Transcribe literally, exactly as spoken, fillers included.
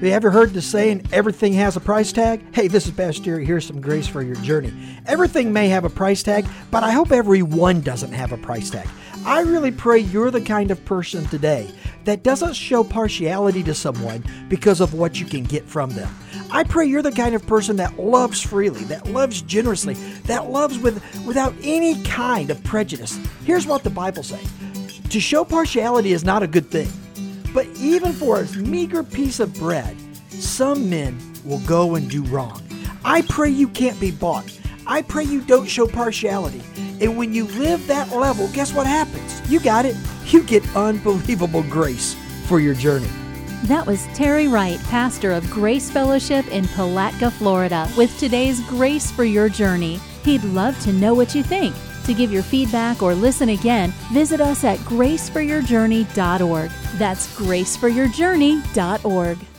Have you ever heard the saying, everything has a price tag? Hey, this is Pastor Terry. Here's some grace for your journey. Everything may have a price tag, but I hope everyone doesn't have a price tag. I really pray you're the kind of person today that doesn't show partiality to someone because of what you can get from them. I pray you're the kind of person that loves freely, that loves generously, that loves with without any kind of prejudice. Here's what the Bible says. To show partiality is not a good thing. But even for a meager piece of bread, some men will go and do wrong. I pray you can't be bought. I pray you don't show partiality. And when you live that level, guess what happens? You got it. You get unbelievable grace for your journey. That was Terry Wright, pastor of Grace Fellowship in Palatka, Florida, with today's Grace for Your Journey. He'd love to know what you think. To give your feedback or listen again, visit us at grace for your journey dot org. That's grace for your journey dot org.